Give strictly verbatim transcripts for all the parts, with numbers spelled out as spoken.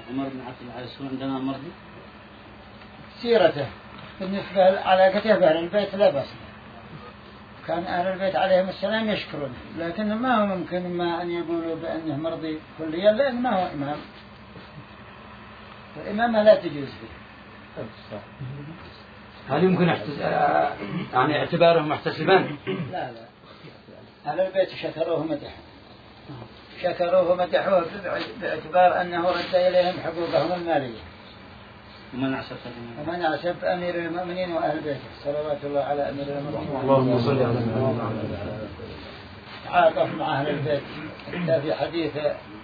عمر بن عبد العزيز عندنا مرضي سيرته بالنسبة لعلاقته بأهل البيت لا بأس، كان أهل البيت عليهم السلام يشكرون، لكن ما هو ممكن ما أن يقولوا بأنه مرضي كليا، لأن ما هو إمام، الإمامة لا تجوز فيه. هل يمكن احتس... يعني اعتباره محتسبا؟ لا لا، أهل البيت شكروه ومدحوه، شكروه ومدحوه باعتبار أنه رد إليهم حقوقهم المالية. ومن عسب ومن عسب أمير المؤمنين وأهل بيته صلوات الله على أمير المؤمنين. اللهم صل على محمد. تعاطف مع أهل البيت. حتى في حديث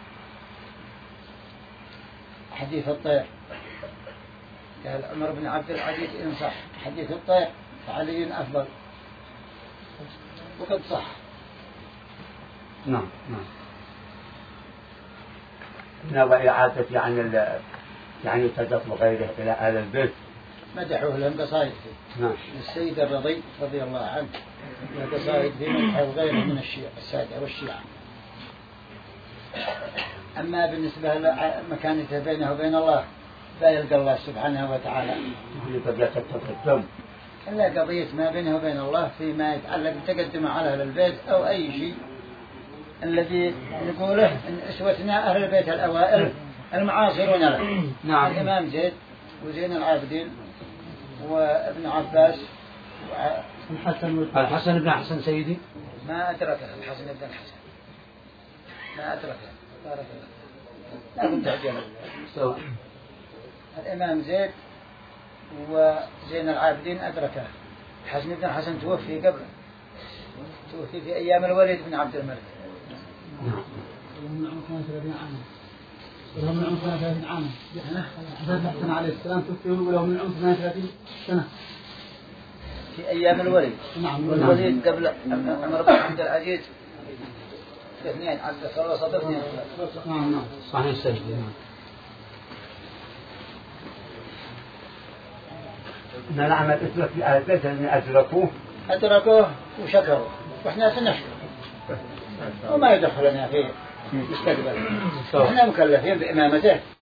حديث الطير قال عمر بن عبد العزيز إن صح حديث الطير فعلي أفضل، وقد صح. نعم نعم. نوى إعادة عن ال يعني تدف وغيره إلى أهل البيت، مدحوه لهم قصائد فيه. نعم. السيد الرضي رضي الله عنه له قصائد في مدحه وغيره من الشيعة السادة والشيعة. أما بالنسبة لمكانته بينه وبين الله لا يلقى الله سبحانه وتعالى إلا قضية ما بينه وبين الله فيما يتعلق بتقدم على أهل البيت أو أي شيء الذي نقوله إن أسوتنا أهل البيت الأوائل المعاصرون له. نعم. الإمام زيد وزين العابدين وابن عباس الحسن الحسن بن حسن سيدي ما أدركه الحسن بن الحسن ما أدركه بارك الله لا كنت أعجبه. الإمام زيد وزين العابدين أدركه، الحسن بن الحسن توفي قبل توفي في أيام الوليد بن عبد الملك. من عمر ثلاثين عاما ولهم من عمر ثلاثين عاما الحسن عليه السلام توفي ولهم من عمر ثلاثين سنة في أيام الوليد. نعم. والوليد قبل عمر بن عبد العزيز اثنين عبد الله صدق اثنين. نعم نعم صحيح سيدي. إن نعم الإسلام في أهل البيت أن أدركوه أدركوه وشكروه وإحنا سنشكر وما يدخلنا في مستقبل، إحنا مكلفين بإمامته.